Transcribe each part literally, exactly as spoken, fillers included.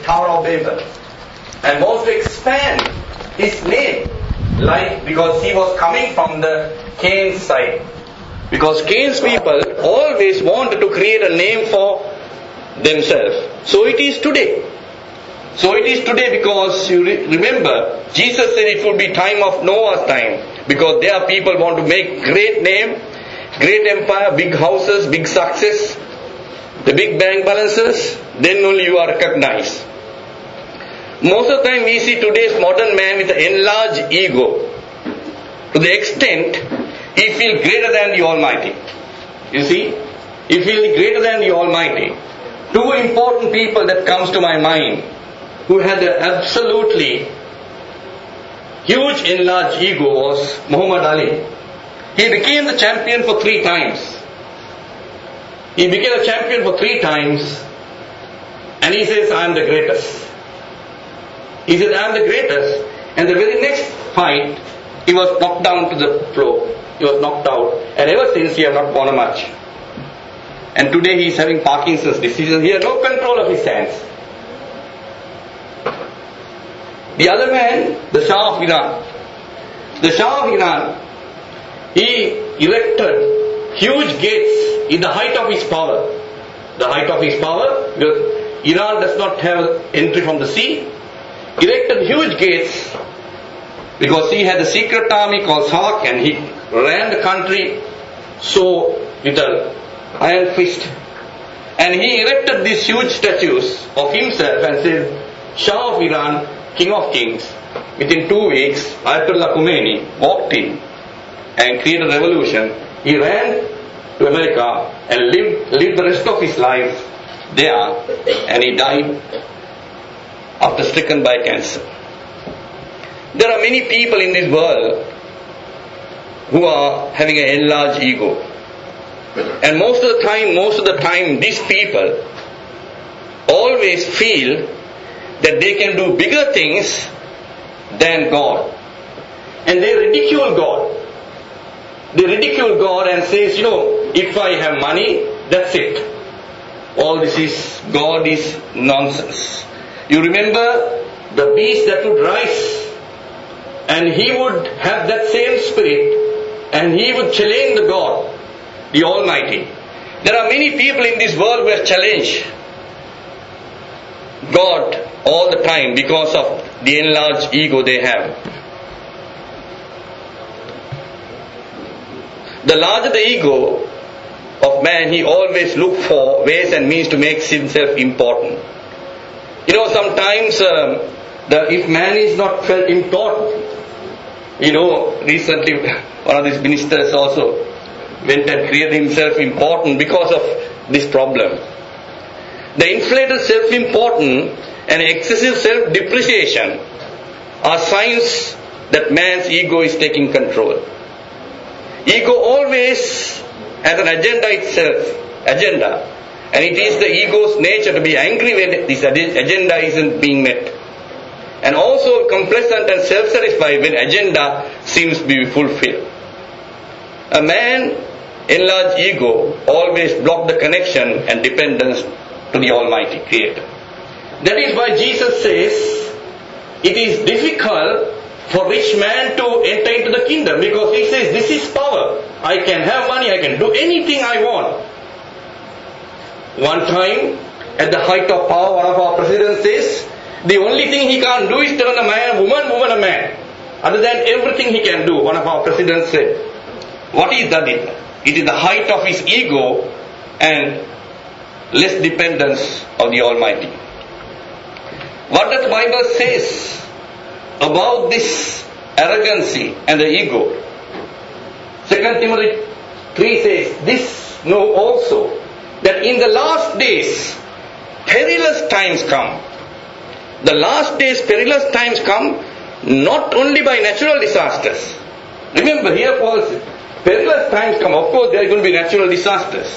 Tower of Babel and wants to expand his name, like because he was coming from the Cain's side. Because Cain's people always wanted to create a name for themselves. So it is today. So it is today because you re- remember, Jesus said it would be time of Noah's time. Because there people want to make great name, great empire, big houses, big success, the big bank balances, then only you are recognized. Most of the time we see today's modern man with an enlarged ego. To the extent he feels greater than the Almighty. You see? He feels greater than the Almighty. Two important people that comes to my mind who had an absolutely huge enlarged ego was Muhammad Ali. He became the champion for three times. He became a champion for three times and he says, I am the greatest. He says, I am the greatest. And the very next fight, he was knocked down to the floor. He was knocked out. And ever since he has not won a match. And today he is having Parkinson's disease and he has no control of his hands. The other man, the Shah of Iran. The Shah of Iran, he erected huge gates in the height of his power. The height of his power, because Iran does not have entry from the sea. Erected huge gates because he had a secret army called Salak and he ran the country so with an iron fist. And he erected these huge statues of himself and said, Shah of Iran, King of Kings. Within two weeks, Ayatollah Khomeini walked in and created a revolution. He ran to America and lived, lived the rest of his life there, and he died after stricken by cancer. There are many people in this world who are having an enlarged ego. And most of the time, most of the time, these people always feel that they can do bigger things than God. And they ridicule God. They ridicule God and says, you know, if I have money, that's it. All this is, God is nonsense. You remember the beast that would rise and he would have that same spirit and he would challenge the God, the Almighty. There are many people in this world who have challenged God all the time because of the enlarged ego they have. The larger the ego of man, he always looks for ways and means to make himself important. You know, sometimes um, the, if man is not felt important, you know, recently one of these ministers also went and created himself important because of this problem. The inflated self-importance and excessive self-depreciation are signs that man's ego is taking control. Ego always has an agenda itself, agenda. And it is the ego's nature to be angry when this agenda isn't being met. And also complacent and self-satisfied when agenda seems to be fulfilled. A man enlarged ego always blocks the connection and dependence to the Almighty Creator. That is why Jesus says it is difficult for rich man to enter into the kingdom, because he says this is power. I can have money, I can do anything I want. One time, at the height of power, one of our presidents says, the only thing he can't do is turn a man a woman, woman a man. Other than everything he can do, one of our presidents said. What is that? It is the height of his ego and less dependence of the Almighty. What does the Bible says about this arrogancy and the ego? Second Timothy three says, this know also, that in the last days perilous times come. The last days perilous times come not only by natural disasters. Remember, here Paul says, perilous times come. Of course, there are going to be natural disasters.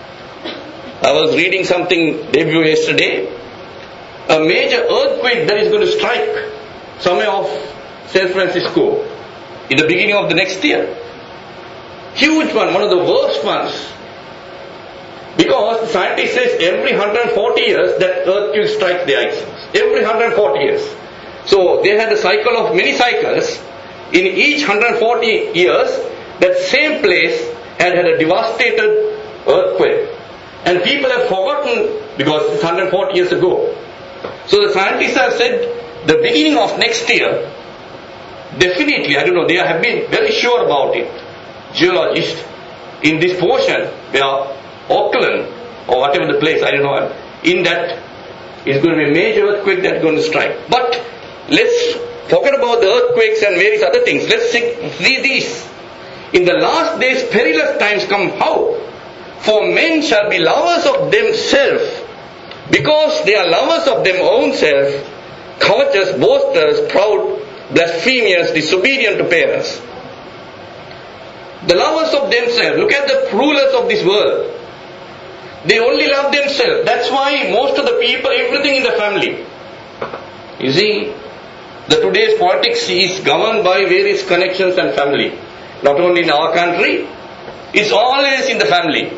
I was reading something debut yesterday. A major earthquake that is going to strike somewhere off San Francisco in the beginning of the next year. Huge one, one of the worst ones. Because the scientist says every one hundred forty years that earthquake strikes the ice. Every one hundred forty years. So they had a cycle of many cycles. In each one hundred forty years, that same place had had a devastated earthquake. And people have forgotten because it's one hundred forty years ago. So the scientists have said the beginning of next year, definitely, I don't know, they have been very sure about it. Geologists in this portion, where Auckland or whatever the place, I don't know, in that is going to be a major earthquake that's going to strike. But let's forget about the earthquakes and various other things. Let's see these. In the last days, perilous times come. How? For men shall be lovers of themselves, because they are lovers of their own self, covetous, boasters, proud, blasphemous, disobedient to parents. The lovers of themselves. Look at the rulers of this world. They only love themselves. That's why most of the people, everything in the family. You see, the today's politics is governed by various connections and family. Not only in our country, it's always in the family.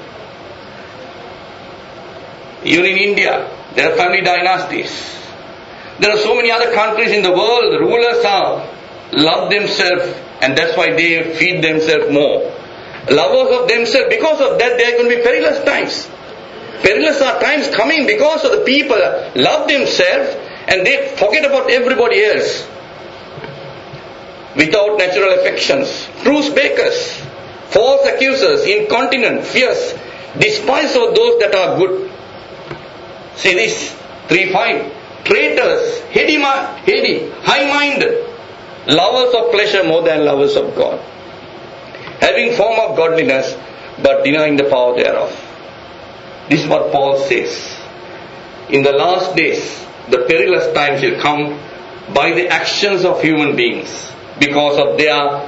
Even in India, there are family dynasties. There are so many other countries in the world, the rulers are love themselves, and that's why they feed themselves more. Lovers of themselves, because of that there are going to be perilous times. Perilous are times coming because of the people love themselves and they forget about everybody else. Without natural affections, truce breakers, false accusers, incontinent, fierce, despise of those that are good. See this, three five. Traitors, heady, heady, high-minded, lovers of pleasure more than lovers of God, having form of godliness, but denying the power thereof. This is what Paul says. In the last days, the perilous times will come by the actions of human beings, because of their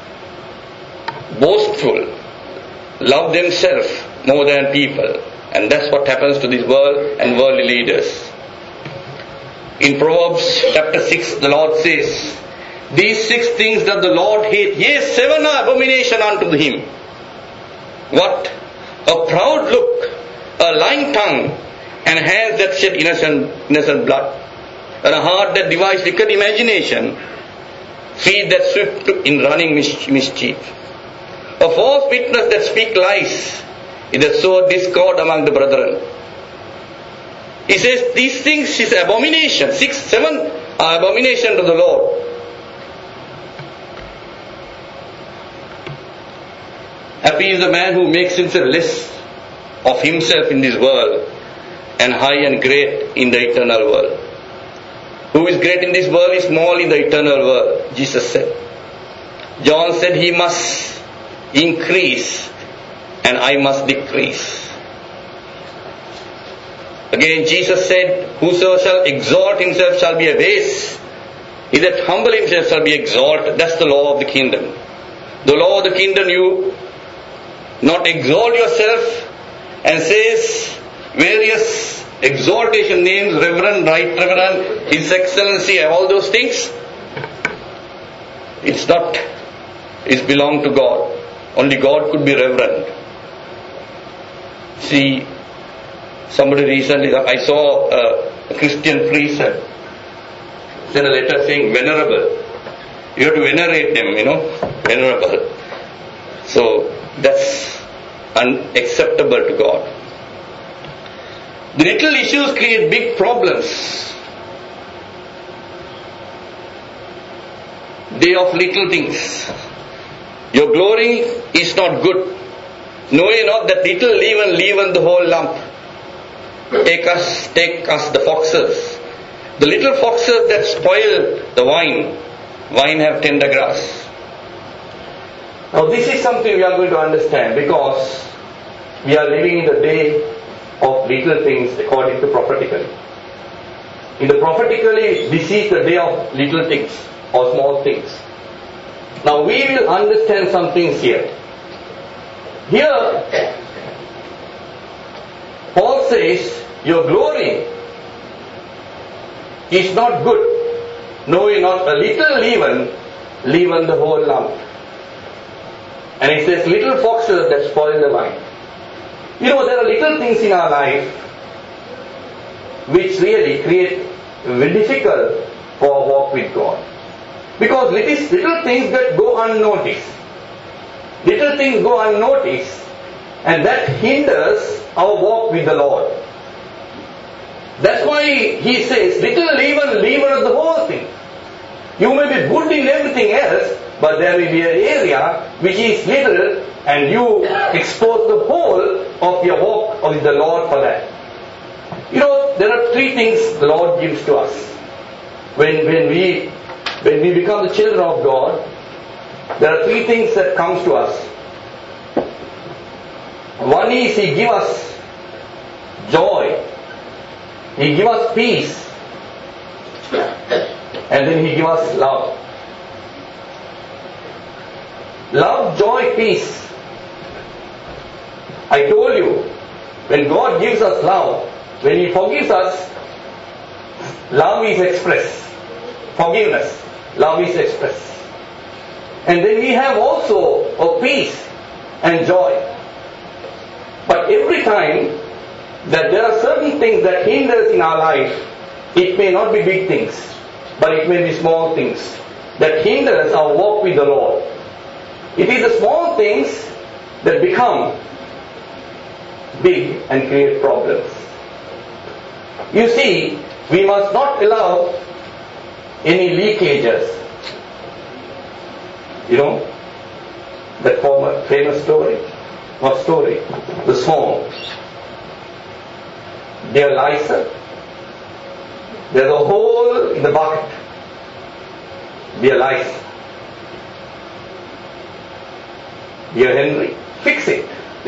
boastful, love themselves more than people. And that's what happens to this world and worldly leaders. In Proverbs chapter six, the Lord says, these six things that the Lord hates, yea, seven are abomination unto him. What? A proud look, a lying tongue, and hands that shed innocent, innocent blood, and a heart that devises wicked imagination, feet that swift in running mischief, a false witness that speak lies, is that sow discord among the brethren. He says these things is abomination. Six, seven are abomination to the Lord. Happy is the man who makes himself less of himself in this world and high and great in the eternal world. Who is great in this world is small in the eternal world, Jesus said. John said he must increase and I must decrease. Again Jesus said, whoso shall exalt himself shall be abased. He that humble himself shall be exalted. That's the law of the kingdom. The law of the kingdom, you not exalt yourself and says various exaltation names, Reverend, Right Reverend, His Excellency, all those things. It's not, it's belong to God. Only God could be reverend. See, somebody recently, I saw a Christian priest sent a letter saying venerable. You have to venerate them, you know, venerable. So that's unacceptable to God. The little issues create big problems. Day of little things. Your glory is not good. Know ye not that little leaven leaven the whole lump? Take us, take us the foxes. The little foxes that spoil the wine. Wine have tender grass. Now this is something we are going to understand because we are living in the day of little things according to prophetically. In the prophetically, this is the day of little things or small things. Now we will understand some things here. Here, Paul says, your glory is not good. Know ye not, a little leaven, leaven the whole lump. And he says, little foxes that spoil the wine. You know, there are little things in our life which really create very difficult for our walk with God. Because little, little things that go unnoticed. Little things go unnoticed, and that hinders our walk with the Lord. That's why he says, little leaven leaveneth the whole thing. You may be good in everything else, but there will be an area which is little, and you expose the whole of your walk with the Lord for that. You know, there are three things the Lord gives to us. When, when we when we become the children of God, there are three things that comes to us. One is He gives us joy. He gives us peace. And then He gives us love. Love, joy, peace. I told you, when God gives us love, when He forgives us, love is expressed. Forgiveness, love is expressed. And then we have also a peace and joy. But every time that there are certain things that hinders in our life, it may not be big things, but it may be small things that hinders our walk with the Lord. It is the small things that become big and create problems. You see, we must not allow any leakages. You know, that former famous story. What story? The song. Dear Liza, there's a hole in the bucket. Dear Liza. Dear Henry, fix it.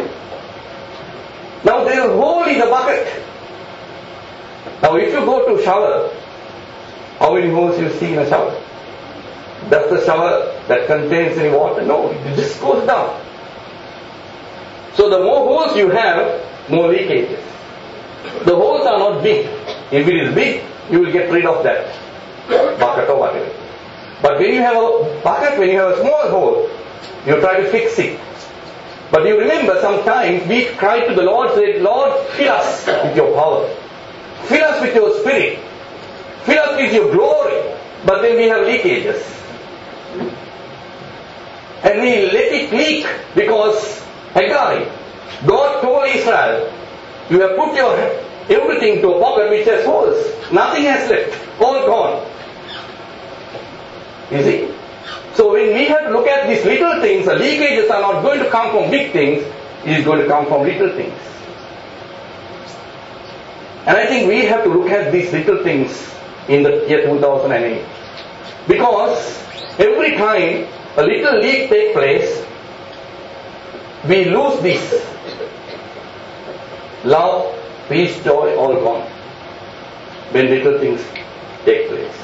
Now there is a hole in the bucket. Now if you go to shower, how many holes you see in a shower? Does the shower that contains any water? No, it just goes down. So the more holes you have, more leakages. The holes are not big. If it is big, you will get rid of that bucket or whatever. But when you have a bucket, when you have a small hole, you try to fix it. But you remember sometimes we cry to the Lord, say, Lord, fill us with your power. Fill us with your spirit. Fill us with your glory. But then we have leakages. And we let it leak because Haggai, God told Israel, you have put your everything to a pocket which has holes. Nothing has left. All gone. You see? So when we have to look at these little things, the leakages are not going to come from big things, it is going to come from little things. And I think we have to look at these little things in the year two thousand eight. Because every time a little leak takes place, we lose this. Love, peace, joy, all gone. When little things take place.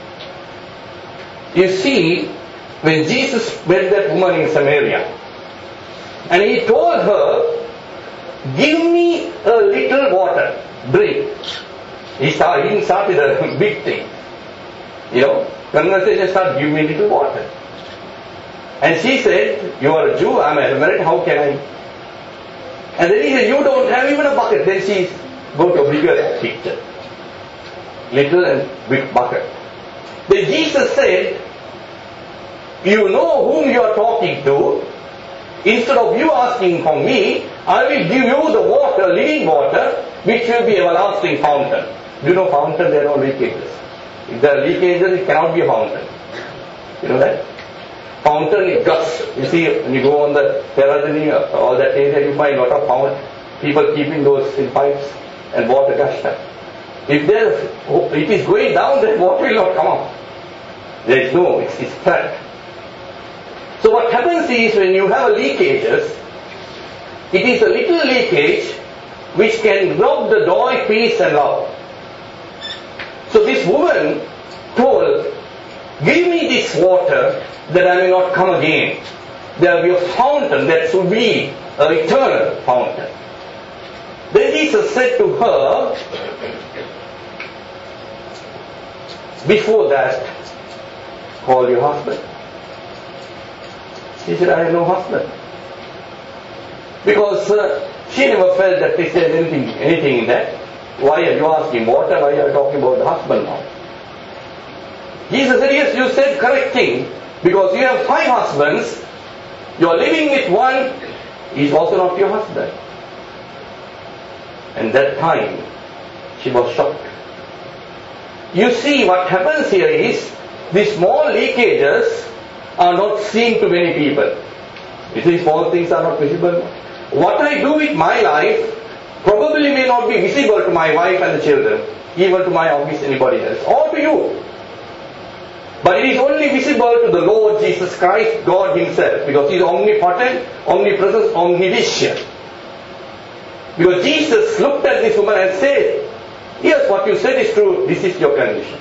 You see, when Jesus met that woman in Samaria, and He told her, give me a little water, drink. He, started, he didn't start with a big thing. You know, conversation started, give me a little water. And she said, you are a Jew, I am a Samaritan, how can I? And then he said, you don't have even a bucket. Then she go to a bigger picture. Little and big bucket. Then Jesus said, you know whom you are talking to. Instead of you asking for me, I will give you the water, living water, which will be everlasting fountain. You know fountain, there are no leakages. If there are leakages, it cannot be a fountain. You know that? Fountain is gush. You see, when you go on the terrace, all that area, you find a lot of fountain. People keeping those in pipes and water gush up. If there, it is going down, then water will not come up. There is no, it's, it's flat. So what happens is when you have a leakages, it is a little leakage which can rob the joy, peace and love. So this woman told, give me this water that I may not come again. There will be a fountain that should be an eternal fountain. Then Jesus said to her, before that, call your husband. She said, I have no husband. Because uh, She never felt that there is anything, anything in that. Why are you asking water? Why are you talking about the husband now? Jesus said, yes, you said correct thing. Because you have five husbands. You are living with one. He is also not your husband. And that time, she was shocked. You see, what happens here is, these small leakages are not seen to many people. You see, small things are not visible. What I do with my life probably may not be visible to my wife and the children, even to my office, anybody else, or to you. But it is only visible to the Lord Jesus Christ, God Himself, because He is omnipotent, omnipresent, omniscient. Because Jesus looked at this woman and said, yes, what you said is true, this is your condition.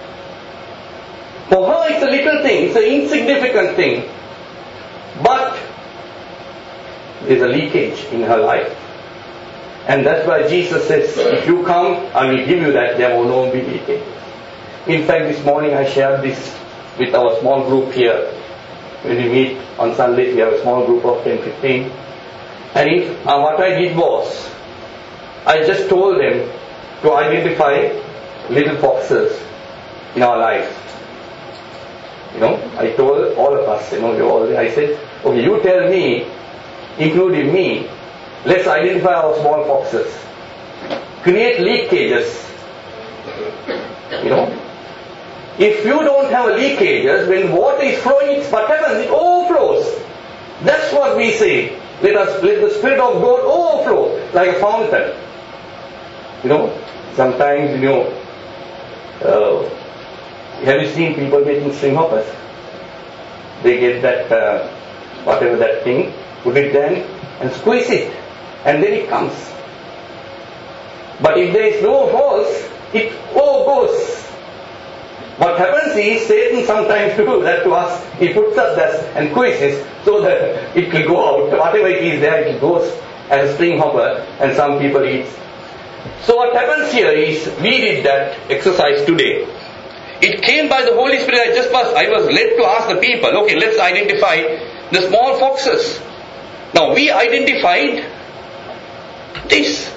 For her it's a little thing, it's an insignificant thing, but there's a leakage in her life. And that's why Jesus says, if you come, I will give you that, there will not be leakage. In fact, this morning I shared this with our small group here. When we meet on Sundays, we have a small group of ten to fifteen. And if, uh, what I did was, I just told them to identify little foxes in our lives. You know, I told all of us, you know, we all, I said, okay, you tell me, including me, let's identify our small foxes. Create leakages. You know, if you don't have leakages, when water is flowing, it's what happens? It overflows. That's what we say. Let us let the Spirit of God overflow like a fountain. You know, sometimes, you know, uh, have you seen people making string hoppers? They get that, uh, whatever that thing, put it down and squeeze it, and then it comes. But if there is no holes, it all goes. What happens is, Satan sometimes do that to us. He puts us there and squeezes so that it will go out. Whatever it is there, it goes as a string hopper, and some people eat. So what happens here is, we did that exercise today. It came by the Holy Spirit. I just was, I was led to ask the people, okay, let's identify the small foxes. Now we identified this.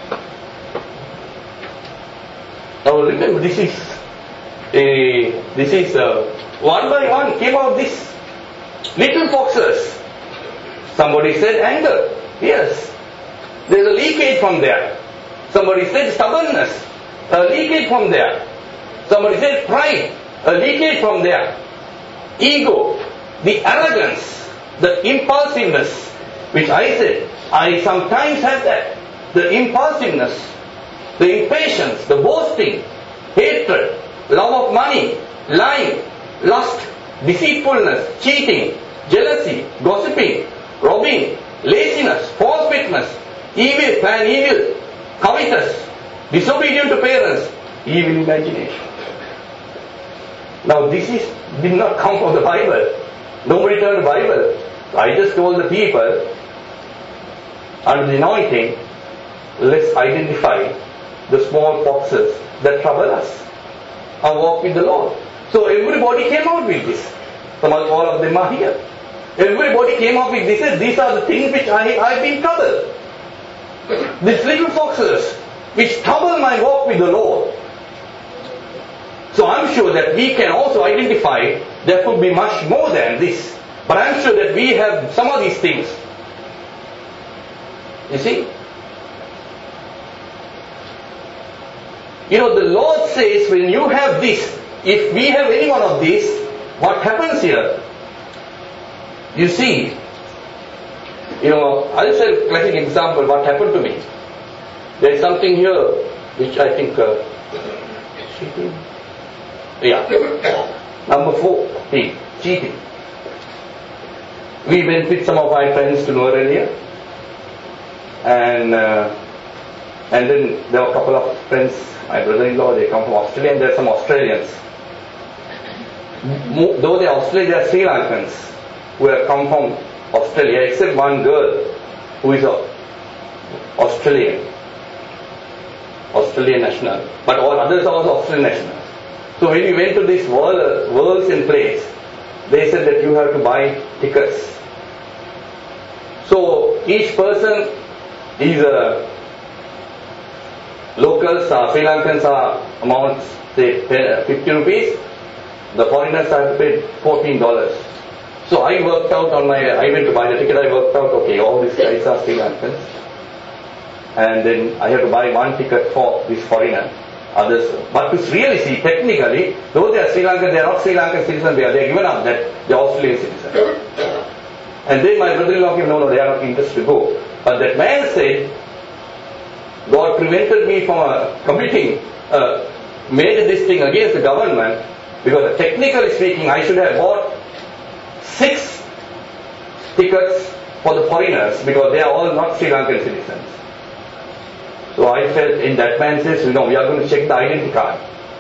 Now remember, this is a, this is a, one by one came out this little foxes. Somebody said anger. Yes, there's a leakage from there. Somebody said stubbornness, a leakage from there. Somebody said pride, a leakage from there. Ego, the arrogance, the impulsiveness, which I said, I sometimes have that. The impulsiveness, the impatience, the boasting, hatred, love of money, lying, lust, deceitfulness, cheating, jealousy, gossiping, robbing, laziness, false witness, evil, plan evil, covetous, disobedient to parents, evil imagination. Now this is did not come from the Bible. Nobody turned the Bible. I just told the people, under the anointing, let's identify the small foxes that trouble us and walk with the Lord. So everybody came out with this. Some of, all of them are here. Everybody came out with this. These are the things which I, I've been troubled. These little foxes which trouble my walk with the Lord. So I'm sure that we can also identify there could be much more than this. But I'm sure that we have some of these things. You see? You know, the Lord says when you have this, if we have any one of these, what happens here? You see, you know, I'll say a classic example what happened to me. There is something here which I think, uh, cheating. Yeah. Number four, P, cheating. We went with some of my friends to New Delhi, and uh, and then there were a couple of friends, my brother-in-law, they come from Australia, and there are some Australians. Though they are Australians, they are Sri Lankans who have come from Australia, except one girl who is a Australian, Australian national, but all others are also Australian national. So when we went to this world, worlds in place, they said that you have to buy tickets. So each person these uh, locals, uh, Sri Lankans are amount say fifty rupees, the foreigners have to pay fourteen dollars. So I worked out on my, I went to buy the ticket, I worked out, okay, all these guys are Sri Lankans. And then I had to buy one ticket for this foreigner, others. But to really see, technically, though they are Sri Lankan, they are not Sri Lankan citizens, they are, they are given up that they are Australian citizens. And then my brother-in-law came, no, no, they are not interested to go. But that man said, God prevented me from uh, committing, uh, made this thing against the government, because technically speaking, I should have bought six tickets for the foreigners, because they are all not Sri Lankan citizens. So I felt, in that man says, you know, we are going to check the identity card.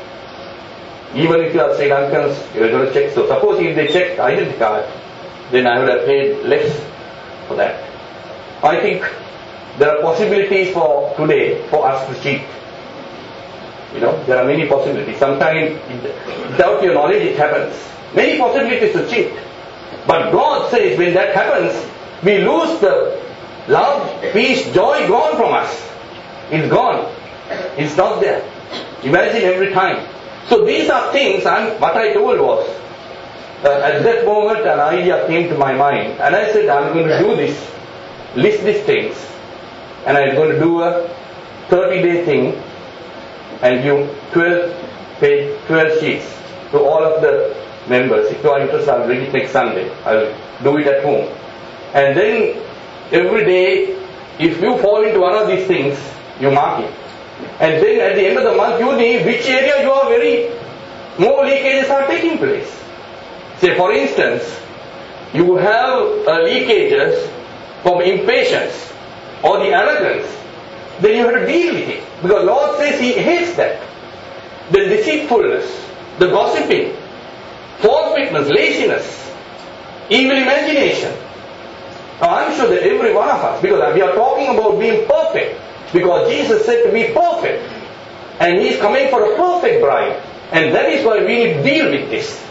Even if you are Sri Lankans, you are going to check. So suppose if they check the identity card, then I would have paid less for that. I think there are possibilities for today for us to cheat. You know, there are many possibilities. Sometimes, without your knowledge, it happens. Many possibilities to cheat. But God says, when that happens, we lose the love, peace, joy gone from us. It's gone. It's not there. Imagine every time. So these are things, and what I told was, uh, at that moment an idea came to my mind, and I said, I'm going to do this, list these things, and I'm going to do a thirty day thing, and give twelve page, twelve sheets to all of the members. If you are interested, I'll bring it next Sunday. I'll do it at home. And then every day, if you fall into one of these things, you mark it. And then at the end of the month, you need which area you are very, more leakages are taking place. Say for instance, you have uh, leakages from impatience or the arrogance, then you have to deal with it. Because Lord says He hates that. The deceitfulness, the gossiping, false witness, laziness, evil imagination. Now I'm sure that every one of us, because we are talking about being perfect, because Jesus said to be perfect, and He is coming for a perfect bride, and that is why we need to deal with this.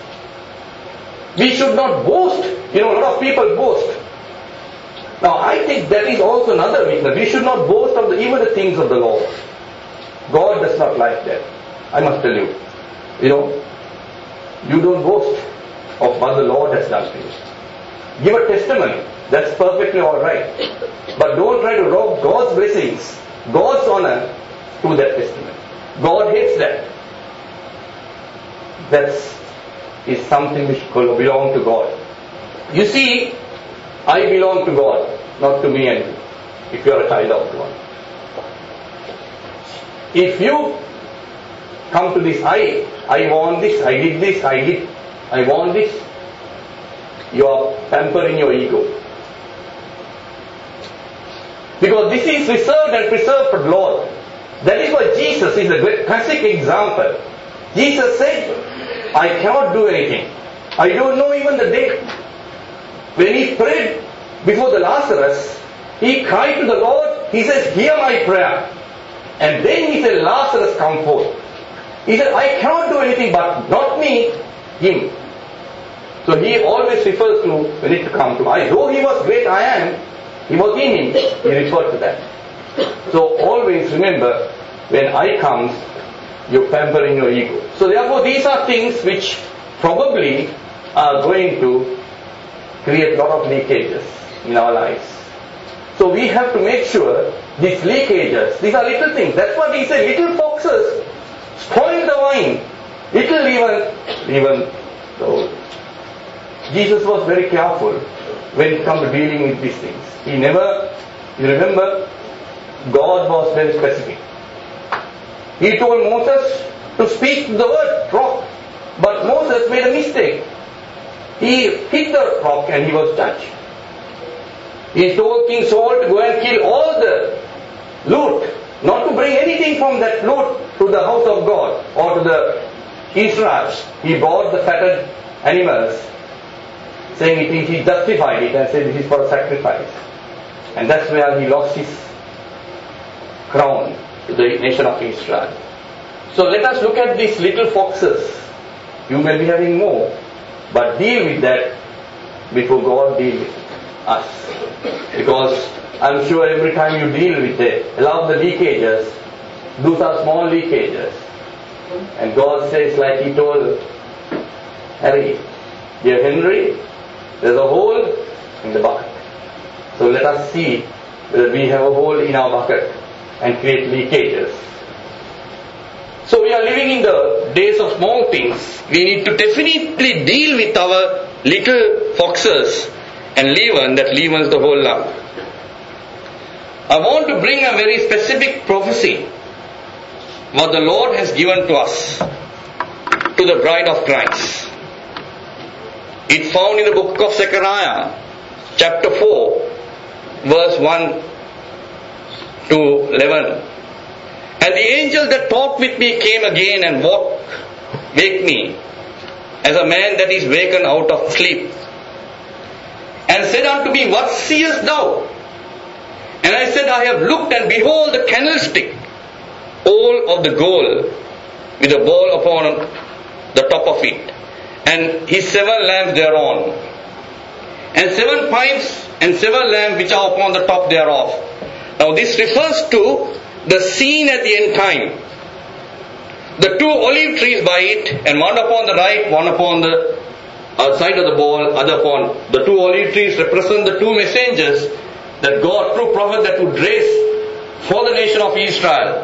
We should not boast. You know, a lot of people boast. Now I think that is also another weakness. We should not boast of the, even the things of the Lord. God does not like that. I must tell you. You know, you don't boast of what the Lord has done to you. Give a testimony. That's perfectly alright. But don't try to rob God's blessings, God's honor through that testimony. God hates that. That's is something which belongs to God. You see, I belong to God, not to me and you, if you are a child of God. If you come to this, I, I want this, I did this, I did, I want this, you are pampering your ego. Because this is reserved and preserved for the Lord. That is why Jesus is a great classic example. Jesus said, I cannot do anything. I don't know even the day. When He prayed before the Lazarus, He cried to the Lord, He says, hear my prayer. And then He said, Lazarus, come forth. He said, I cannot do anything but not me, Him. So He always refers to when it comes to I. Though He was great I am, He was in Him. He referred to that. So always remember, when I comes, you're pampering your ego. So therefore these are things which probably are going to create a lot of leakages in our lives. So we have to make sure these leakages, these are little things. That's what He said, little foxes spoil the wine. Little even, even so Jesus was very careful when it comes to dealing with these things. He never, you remember, God was very specific. He told Moses to speak the word rock, but Moses made a mistake. He hit the rock and he was judged. He told King Saul to go and kill all the loot, not to bring anything from that loot to the house of God or to the Israel. He brought the fatted animals, saying it, he justified it and said this is for a sacrifice. And that's where he lost his crown to the nation of Israel. So let us look at these little foxes. You may be having more, but deal with that before God deals with us. Because I'm sure every time you deal with it, a lot of the leakages, those are small leakages. And God says, like He told Harry, dear Henry, there's a hole in the bucket. So let us see whether we have a hole in our bucket and create leakages. So we are living in the days of small things. We need to definitely deal with our little foxes and leaven that leavens the whole lump. I want to bring a very specific prophecy what the Lord has given to us, to the bride of Christ. It's found in the book of Zechariah, chapter four, verse one to eleven. And the angel that talked with me came again and woke, wake me, as a man that is wakened out of sleep, and said unto me, what seest thou? And I said, I have looked, and behold the candlestick, all of the gold, with a ball upon the top of it, and his seven lamps thereon, and seven pipes and seven lamps which are upon the top thereof. Now this refers to the scene at the end time. The two olive trees by it, and one upon the right, one upon the uh, side of the ball, other upon. The two olive trees represent the two messengers that God, through prophet, that would raise for the nation of Israel.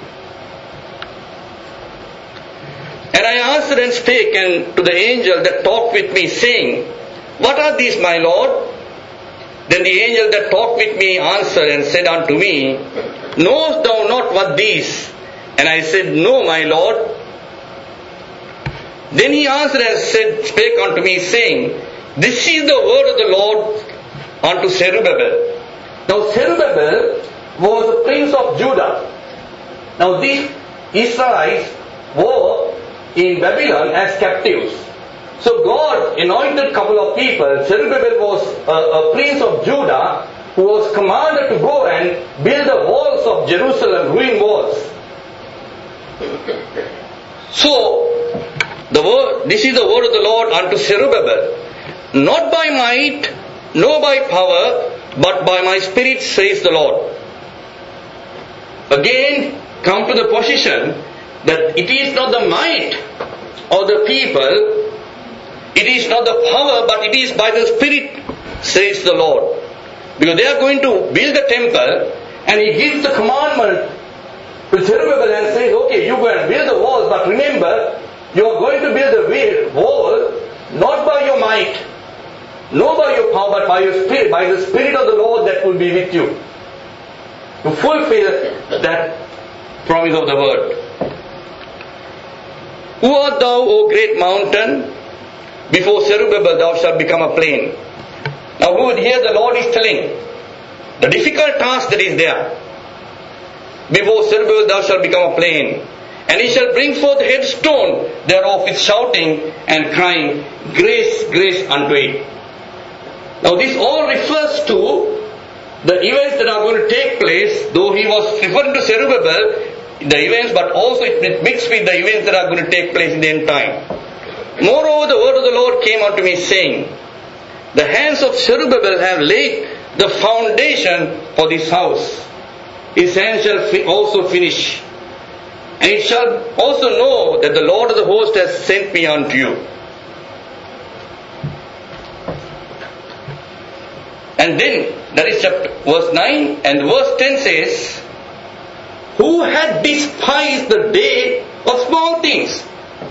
And I answered and spake and to the angel that talked with me, saying, what are these, my Lord? Then the angel that talked with me answered and said unto me, knowest thou not what these? And I said, no, my Lord. Then he answered and said, spake unto me, saying, this is the word of the Lord unto Zerubbabel. Now Zerubbabel was the prince of Judah. Now these Israelites were in Babylon as captives. So God anointed a couple of people. Zerubbabel was a, a prince of Judah who was commanded to go and build the walls of Jerusalem, ruined walls. So, the word, this is the word of the Lord unto Zerubbabel. Not by might, nor by power, but by my spirit, says the Lord. Again, come to the position that it is not the might of the people, it is not the power, but it is by the Spirit, says the Lord. Because they are going to build the temple, and He gives the commandment to Zerubbabel and says, okay, you go and build the walls, but remember, you are going to build the wall not by your might, nor by your power, but by your Spirit, by the Spirit of the Lord that will be with you, to fulfill that promise of the word. Who art thou, O great mountain? Before Zerubbabel thou shalt become a plain. Now here the Lord is telling the difficult task that is there. Before Zerubbabel thou shalt become a plain. And he shall bring forth the headstone thereof with shouting and crying, grace, grace unto it. Now this all refers to the events that are going to take place, though he was referring to Zerubbabel, the events, but also it mixed with the events that are going to take place in the end time. Moreover, the word of the Lord came unto me, saying, the hands of Zerubbabel have laid the foundation for this house. His hands shall fi- also finish. And it shall also know that the Lord of the host has sent me unto you. And then, that is chapter, verse nine, and verse ten says, who had despised the day of small things?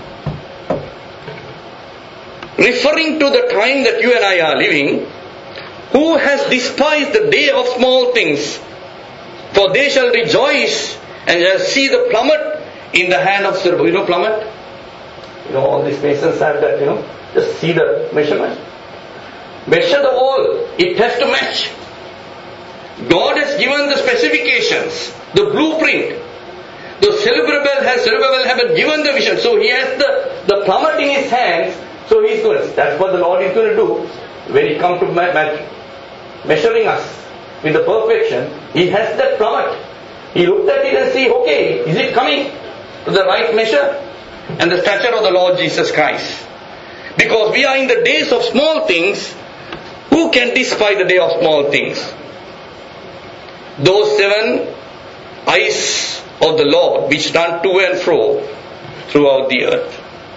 Referring to the time that you and I are living, who has despised the day of small things? For they shall rejoice and shall see the plummet in the hand of Zerubbabel. You know plummet? You know all these masons have that, you know. Just see the measurement. Measure the wall. It has to match. God has given the specifications, the blueprint. The Zerubbabel has Zerubbabel have given the vision. So he has the, the plummet in his hands. So he's going. That's what the Lord is going to do when He comes to ma- ma- measuring us with the perfection. He has that plummet. He looked at it and see, okay, is it coming to the right measure? And the stature of the Lord Jesus Christ. Because we are in the days of small things. Who can despise the day of small things? those seven eyes of the Lord which run to and fro throughout the earth.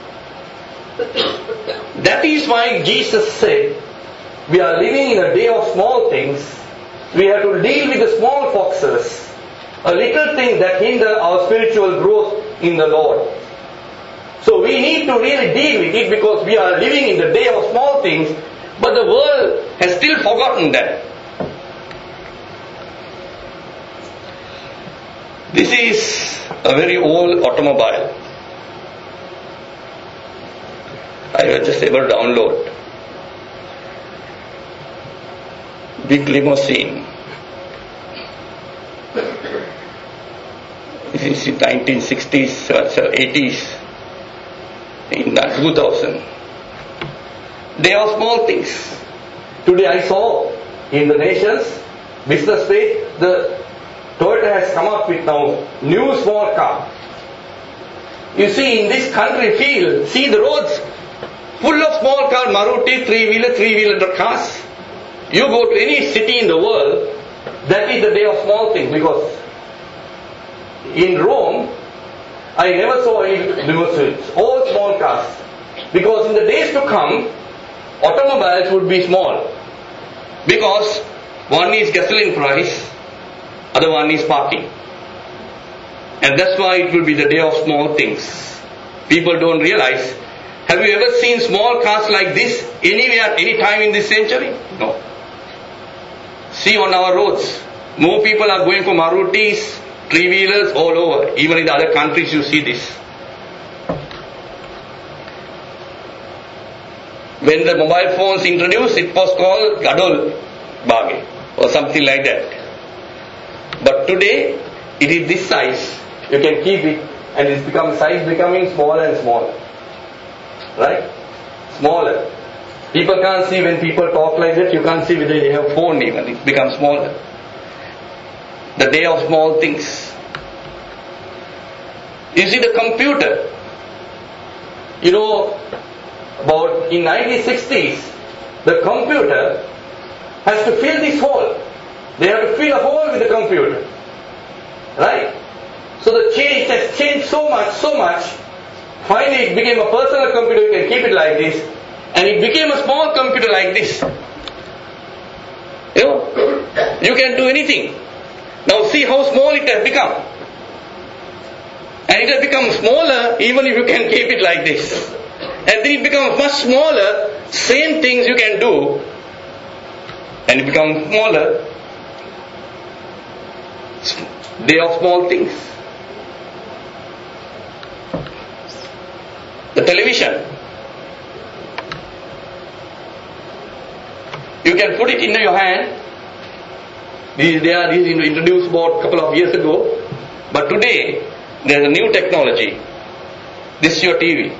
That is why Jesus said, we are living in a day of small things. We have to deal with the small foxes, a little thing that hinder our spiritual growth in the Lord. So we need to really deal with it because we are living in the day of small things, but the world has still forgotten that. This is a very old automobile. I was just able to download. Big limousine. This is nineteen sixties, eighties, in two thousand. They are small things. Today I saw in the nation's business page, the Toyota has come up with now new small car. You see, in this country field, see the roads full of small car, Maruti, three-wheeler, three-wheeler cars. You go to any city in the world, that is the day of small things, because in Rome, I never saw any limousines, all small cars. Because in the days to come, automobiles would be small. Because one is gasoline price, other one is parking. And that's why it will be the day of small things. People don't realize. Have you ever seen small cars like this anywhere, any time in this century? No. See on our roads, more people are going for Marutis, three-wheelers all over. Even in the other countries you see this. When the mobile phones introduced, it was called Gadol Bage or something like that. But today, it is this size. You can keep it and it's become size becoming smaller and smaller. Right? Smaller. People can't see when people talk like that, you can't see whether they have phone even. It becomes smaller. The day of small things. You see the computer. You know, about in nineteen sixties, the computer has to fill this hole. They have to fill a hole with the computer. Right? So the change has changed so much, so much. Finally it became a personal computer, you can keep it like this. And it became a small computer like this. You know, you can do anything. Now see how small it has become. And it has become smaller even if you can keep it like this. And then it becomes much smaller, same things you can do. And it becomes smaller. They are small things. The television. You can put it in your hand. These, they are these introduced about a couple of years ago. But today, there is a new technology. This is your T V.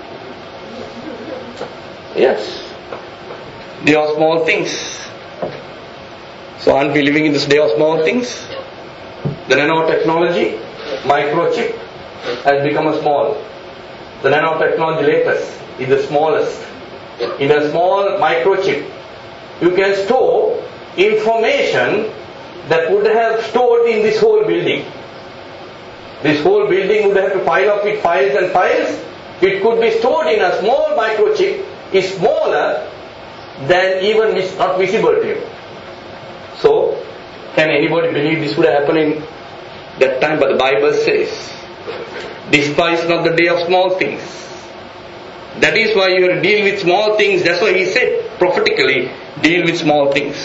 Yes. They are small things. So aren't we living in this day of small things? The nanotechnology, microchip, has become a small. The nanotechnology latest is the smallest. In a small microchip, you can store information that would have stored in this whole building. This whole building would have to pile up with files and files. It could be stored in a small microchip, is smaller than even is not visible to you. So, can anybody believe this would have happened in that time? But the Bible says, despise not the day of small things. That is why you have to deal with small things. That's why he said prophetically, deal with small things.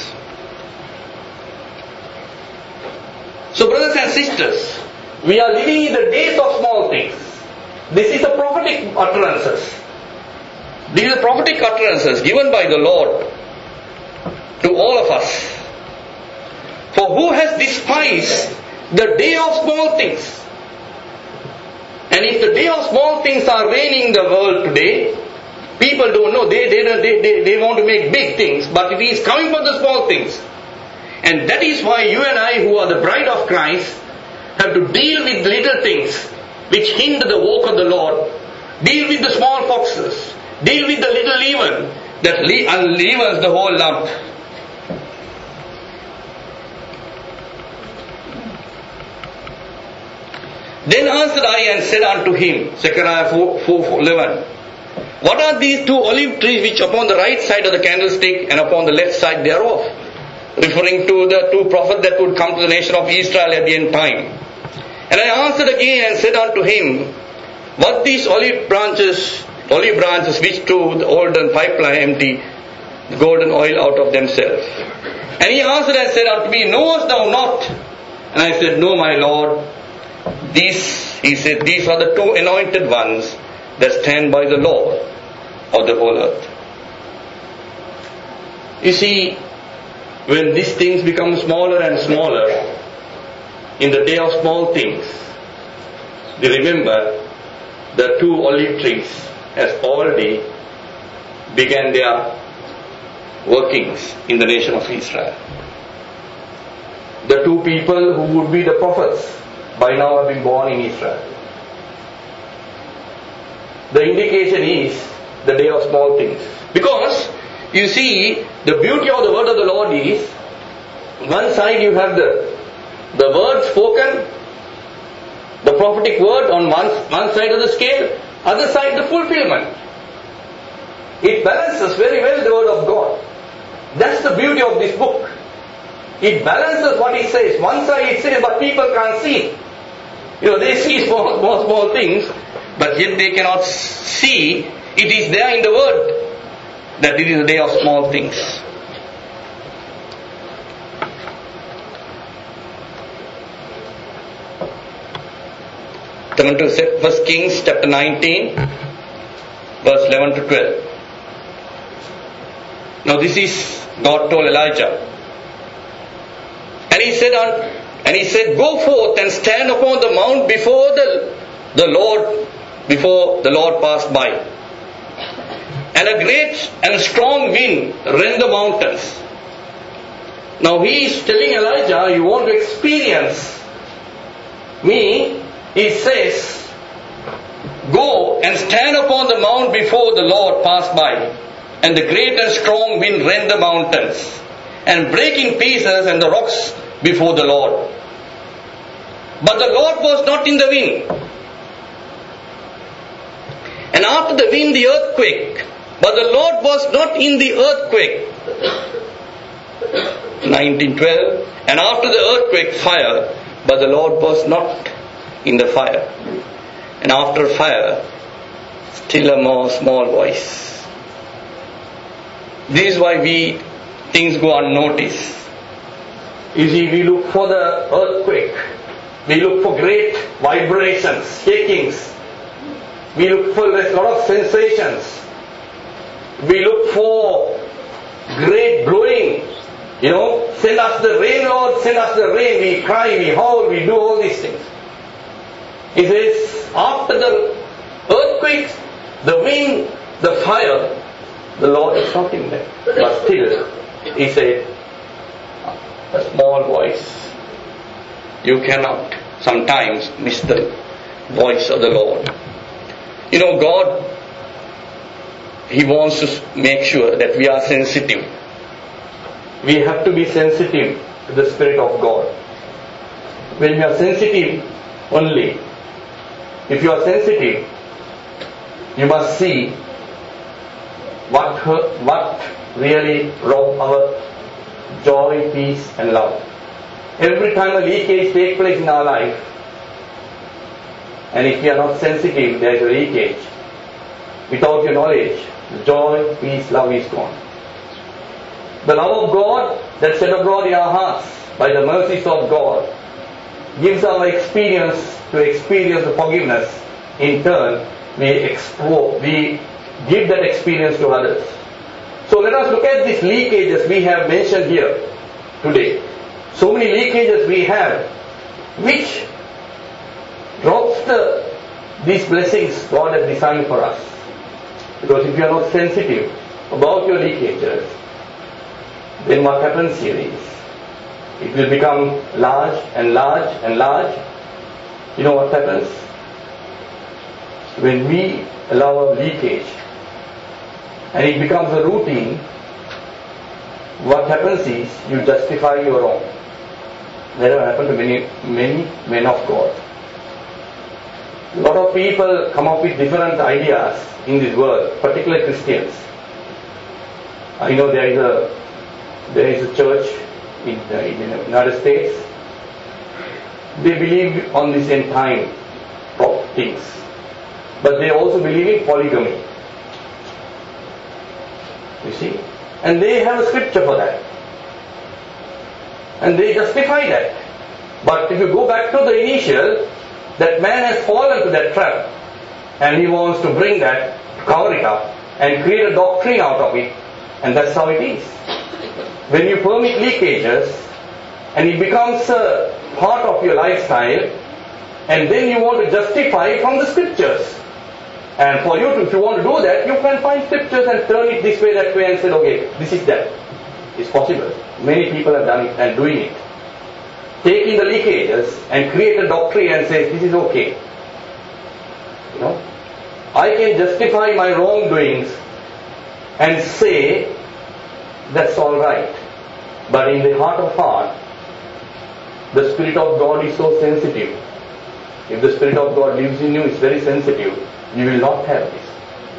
So brothers and sisters, we are living in the days of small things. This is the prophetic utterances. These are prophetic utterances given by the Lord to all of us. For who has despised the day of small things? And if the day of small things are reigning in the world today, people don't know. They, they, they, they, they want to make big things, but it is coming from the small things. And that is why you and I, who are the bride of Christ, have to deal with little things which hinder the walk of the Lord. Deal with the small foxes. Deal with the little leaven that unleavens the whole lump. Then answered I and said unto him, Zechariah four eleven, what are these two olive trees which upon the right side of the candlestick and upon the left side thereof? Referring to the two prophets that would come to the nation of Israel at the end time. And I answered again and said unto him, what these olive branches, olive branches which to the olden pipeline empty the golden oil out of themselves? And he answered and said unto me, knowest thou not? And I said, no, my Lord. These, he said, these are the two anointed ones that stand by the Lord of the whole earth. You see, when these things become smaller and smaller, in the day of small things, they remember the two olive trees has already began their workings in the nation of Israel. The two people who would be the prophets by now have been born in Israel. The indication is the day of small things. Because, you see, the beauty of the word of the Lord is, one side you have the, the word spoken, the prophetic word on one, one side of the scale, other side the fulfillment. It balances very well the word of God. That's the beauty of this book. It balances what it says. One side it says, but people can't see. You know, they see small, small, small things, but yet they cannot see. It is there in the word that it is a day of small things. Turn to First Kings chapter nineteen, verse eleven to twelve. Now this is God told Elijah. And he said, and he said, go forth and stand upon the mount before the, the Lord, before the Lord passed by. And a great and strong wind rent the mountains. Now he is telling Elijah, you want to experience me, he says, go and stand upon the mount before the Lord passed by. And the great and strong wind rent the mountains and break in pieces and the rocks before the Lord. But the Lord was not in the wind. And after the wind the earthquake. But the Lord was not in the earthquake. nineteen twelve. And after the earthquake fire. But the Lord was not in the fire. And after fire, still a more small voice. This is why we things go unnoticed. You see, we look for the earthquake. We look for great vibrations, shakings. We look for a lot of sensations. We look for great blowing. You know, send us the rain, Lord, send us the rain. We cry, we howl, we do all these things. He says, after the earthquakes, the wind, the fire, the Lord is not in there. But still, he said, a small voice. You cannot sometimes miss the voice of the Lord. You know, God, He wants to make sure that we are sensitive. We have to be sensitive to the Spirit of God. When we are sensitive only, if you are sensitive, you must see what hurt, what really rob our joy, peace and love. Every time a leakage takes place in our life, and if we are not sensitive, there is a leakage. Without your knowledge, the joy, peace, love is gone. The love of God that's set abroad in our hearts by the mercies of God gives our experience to experience the forgiveness. In turn, we explore, we give that experience to others. So let us look at these leakages we have mentioned here today. So many leakages we have, which drops the, these blessings God has designed for us. Because if you are not sensitive about your leakages, then what happens here is, it will become large and large and large. You know what happens? When we allow a leakage, and it becomes a routine, what happens is, you justify your own. That has happened to many, many men of God. A lot of people come up with different ideas in this world, particularly Christians. I know there is a there is a church in the, in the United States. They believe on this end time things, but they also believe in polygamy. You see, and they have a scripture for that, and they justify that. But if you go back to the initial, that man has fallen to that trap, and he wants to bring that, cover it up, and create a doctrine out of it, and that's how it is. When you permit leakages, and it becomes a part of your lifestyle, and then you want to justify it from the scriptures. And for you to, if you want to do that, you can find scriptures and turn it this way, that way, and say, okay, this is that. It's possible. Many people have done it and doing it. Taking the leakages and create a doctrine and say, this is okay. You know, I can justify my wrongdoings and say, that's all right. But in the heart of heart, the Spirit of God is so sensitive. If the Spirit of God lives in you, it's very sensitive. You will not have this.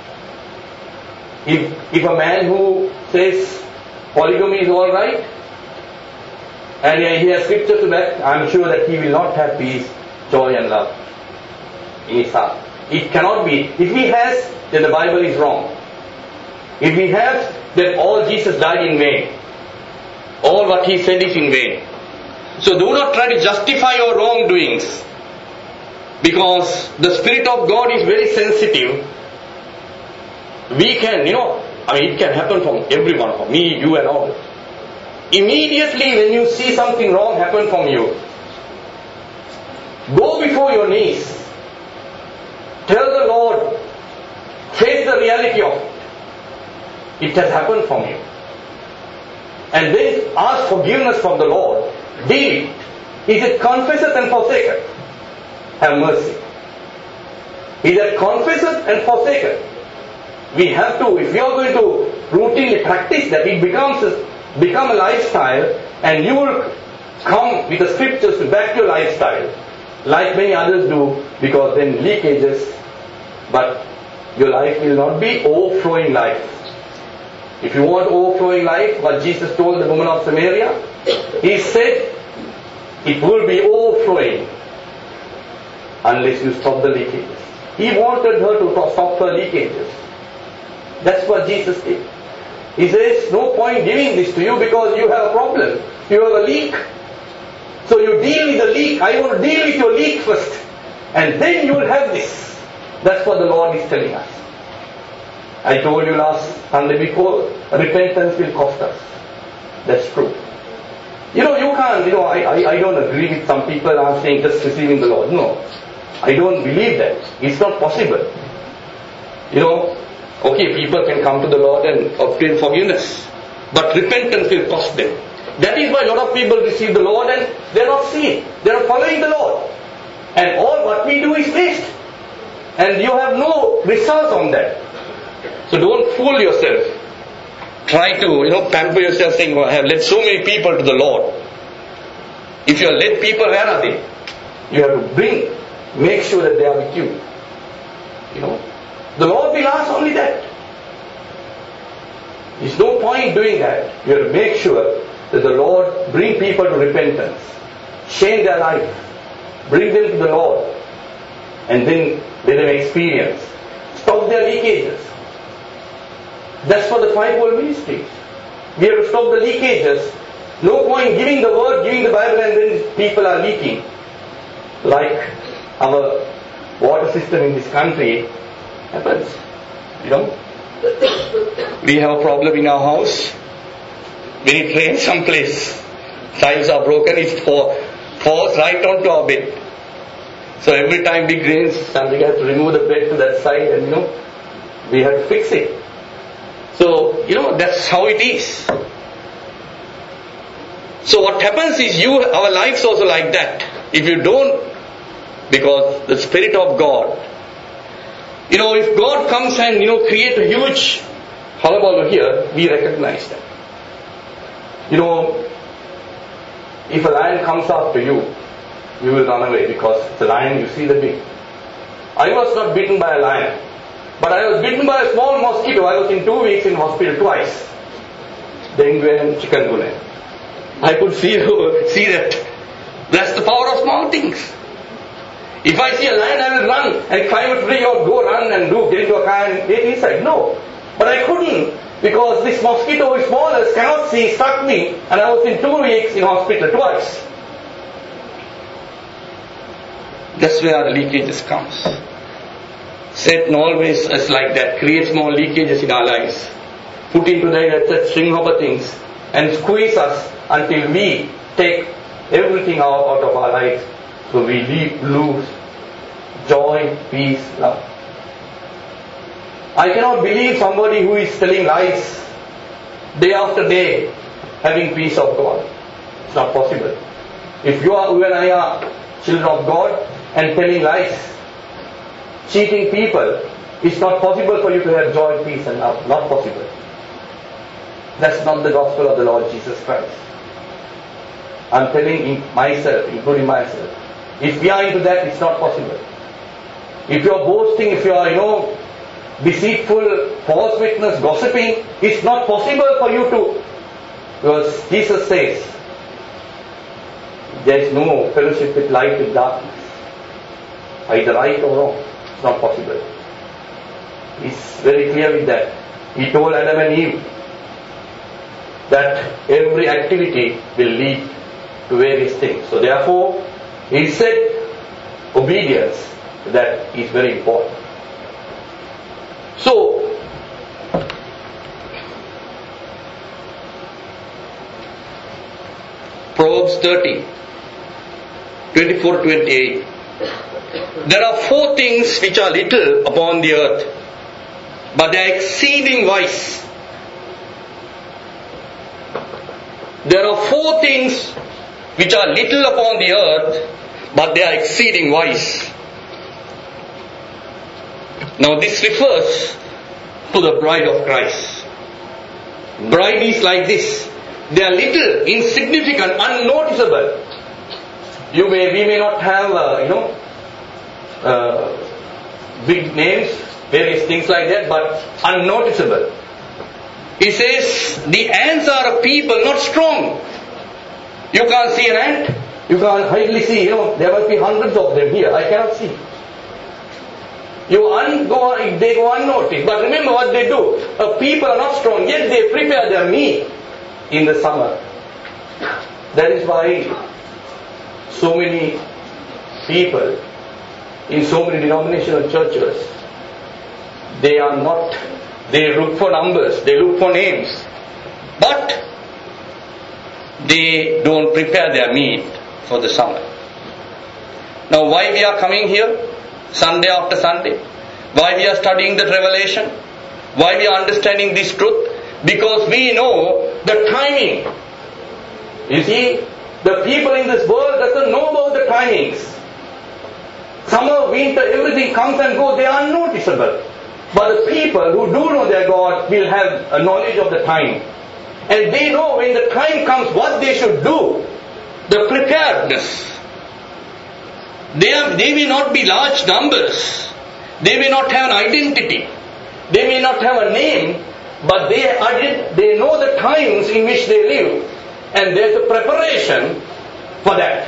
If if a man who says polygamy is all right, and he has scripture to that, I am sure that he will not have peace, joy and love in his heart. It cannot be. If he has, then the Bible is wrong. If he has, then all Jesus died in vain. All what he said is in vain. So do not try to justify your wrongdoings, because the Spirit of God is very sensitive. We can, you know, I mean, it can happen from everyone, from me, you and all. Immediately when you see something wrong happen from you, go before your knees. Tell the Lord, face the reality of it. It has happened from you. And then ask forgiveness from the Lord. Deal it. He said, confesseth and forsaketh. Have mercy. He that confesseth and forsaketh. We have to, if we are going to routinely practice that, it becomes a, become a lifestyle, and you will come with the scriptures to back your lifestyle, like many others do, because then leakages, but your life will not be overflowing life. If you want overflowing life, what Jesus told the woman of Samaria, He said, it will be overflowing unless you stop the leakages. He wanted her to stop her leakages. That's what Jesus did. He says, no point giving this to you because you have a problem. You have a leak. So you deal with the leak. I want to deal with your leak first. And then you will have this. That's what the Lord is telling us. I told you last Sunday before, repentance will cost us. That's true. You know, you can't, you know, I, I, I don't agree with some people are saying just receiving the Lord. No. I don't believe that. It's not possible. You know, okay, people can come to the Lord and obtain forgiveness, but repentance will cost them. That is why a lot of people receive the Lord and they are not seeing. They are following the Lord. And all what we do is waste. And you have no results on that. So don't fool yourself. Try to, you know, pamper yourself saying, oh, I have led so many people to the Lord. If you have led people, where are they? You have to bring, make sure that they are with you. You know. The Lord will ask only that. There's no point doing that. You have to make sure that the Lord bring people to repentance, change their life, bring them to the Lord, and then let them experience. Stop their leakages. That's what the fivefold ministry is. We have to stop the leakages. No point giving the word, giving the Bible, and then people are leaking. Like our water system in this country happens. You know, we have a problem in our house. When it rains someplace, tiles are broken, it fall, falls right onto our bed. So every time big rains, somebody has to remove the bed to that side, and you know, we have to fix it. So, you know, that's how it is. So what happens is you, our lives also like that. If you don't, because the Spirit of God, you know, if God comes and, you know, create a huge hullabaloo here, we recognize that. You know, if a lion comes after you, you will run away because it's a lion, you see the big. I was not bitten by a lion. But I was bitten by a small mosquito. I was in two weeks in hospital twice. Dengue and chikungunya. I could see, see that. That's the power of small things. If I see a lion, I will run and climb a tree or go run and do get into a car and get inside. No. But I couldn't because this mosquito is smallest, cannot see, struck me, and I was in two weeks in hospital twice. That's where the leakages comes. Satan always is like that, creates more leakages in our lives. Put into that, that string of things and squeeze us until we take everything out, out of our lives. So we leave, lose joy, peace, love. I cannot believe somebody who is telling lies day after day having peace of God. It's not possible. If you are, you and I are children of God and telling lies, cheating people, it's not possible for you to have joy, peace and love. Not possible. That's not the gospel of the Lord Jesus Christ. I'm telling myself, including myself. If we are into that, it's not possible. If you are boasting, if you are, you know, deceitful, false witness, gossiping, it's not possible for you to. Because Jesus says, there is no fellowship with light with darkness. Either right or wrong. It's not possible. He's very clear with that. He told Adam and Eve that every activity will lead to various things. So therefore, he said obedience, that is very important. So, Proverbs thirty, twenty-four to twenty-eight. There are four things which are little upon the earth, but they are exceeding wise. There are four things which are little upon the earth, but they are exceeding wise. Now this refers to the bride of Christ. Bride is like this. They are little, insignificant, unnoticeable. You may, we may not have, uh, you know, uh, big names, various things like that, but unnoticeable. He says, the ants are a people not strong. You can't see an ant. You can't hardly see, you know, there must be hundreds of them here. I cannot see. You un- go, they go unnoticed. But remember what they do. A people are not strong, yet they prepare their meat in the summer. That is why so many people in so many denominational churches, they are not, they look for numbers, they look for names, but they don't prepare their meat for the summer. Now why we are coming here Sunday after Sunday? Why we are studying the Revelation? Why we are understanding this truth? Because we know the timing. You see, the people in this world doesn't know about the timings. Summer, winter, everything comes and goes, they are unnoticeable. But the people who do know their God will have a knowledge of the time. And they know when the time comes what they should do. The preparedness. They, are, they may not be large numbers. They may not have an identity. They may not have a name. But they, are, they know the times in which they live. And there's a preparation for that.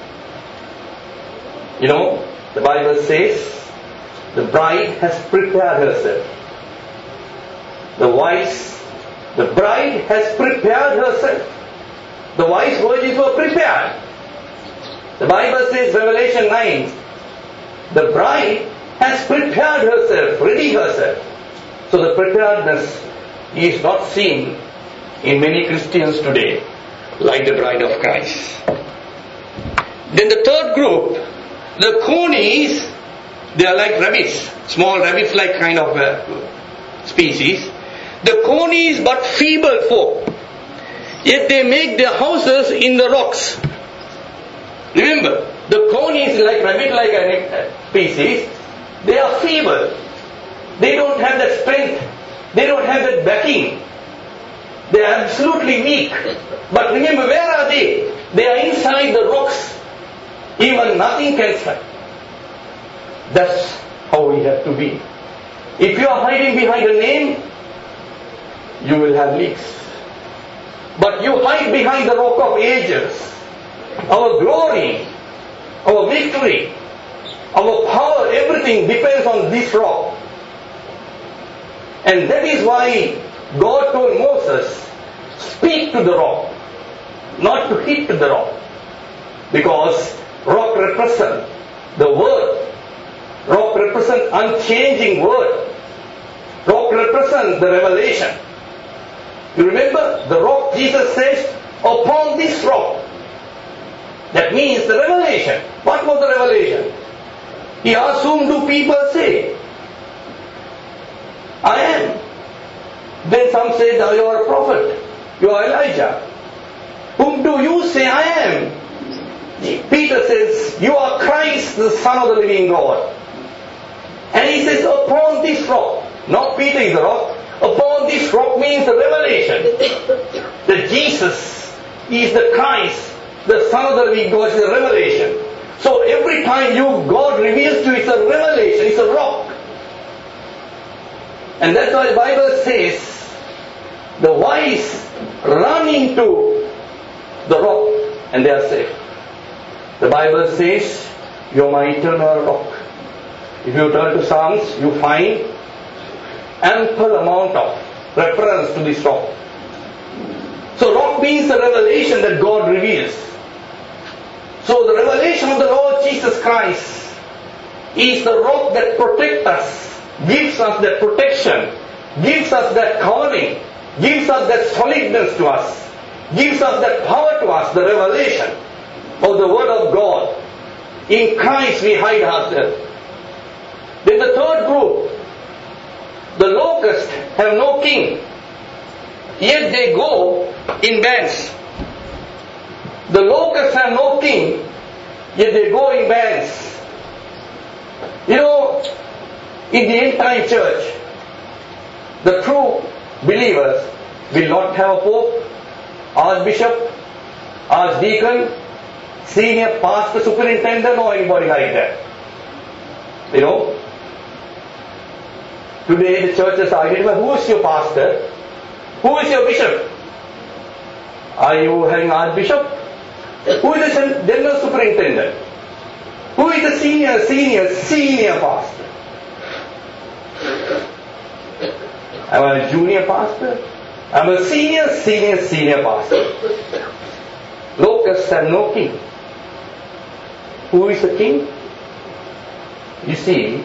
You know, the Bible says, the bride has prepared herself. The wise, the bride has prepared herself. The wise virgins were prepared. The Bible says, Revelation nine, the bride has prepared herself, ready herself. So the preparedness is not seen in many Christians today, like the bride of Christ. Then the third group, the conies, they are like rabbits, small rabbits like kind of uh, species. The conies but feeble folk, yet they make their houses in the rocks. Remember, the conies like rabbit like a species, they are feeble. They don't have that strength. They don't have that backing. They are absolutely weak. But remember, where are they? They are inside the rocks. Even nothing can strike. That's how we have to be. If you are hiding behind a name, you will have leaks. But you hide behind the rock of ages. Our glory, our victory, our power, everything depends on this rock. And that is why God told Moses, speak to the rock, not to hit the rock. Because rock represents the word. Rock represents unchanging word. Rock represents the revelation. You remember the rock, Jesus says, upon this rock. That means the revelation. What was the revelation? He asked, whom do people say I am? Then some say, thou you are a prophet. You are Elijah. Whom do you say I am? Peter says, you are Christ, the Son of the living God. And he says, upon this rock. Not Peter is the rock. Upon this rock means the revelation. That Jesus is the Christ, the Son of the living God, is the revelation. So every time you, God reveals to you, it's a revelation, it's a rock. And that's why the Bible says, the wise run into the rock and they are safe. The Bible says, you are my eternal rock. If you turn to Psalms, you find ample amount of reference to this rock. So rock means the revelation that God reveals. So the revelation of the Lord Jesus Christ is the rock that protects us, gives us that protection, gives us that covering, gives us that solidness to us, gives us that power to us, the revelation of the Word of God. In Christ we hide ourselves. Then the third group, the locusts have no king, yet they go in bands. The locusts have no king, yet they go in bands. You know, in the end time church, the true believers will not have a pope, archbishop, archdeacon, senior pastor, superintendent, or anybody like that. You know, today the churches identify who is your pastor, who is your bishop. Are you having archbishop? Who is the general superintendent? Who is the senior, senior, senior pastor? Am I a junior pastor? I'm a senior, senior, senior pastor. Locusts have no king. Who is the king? You see,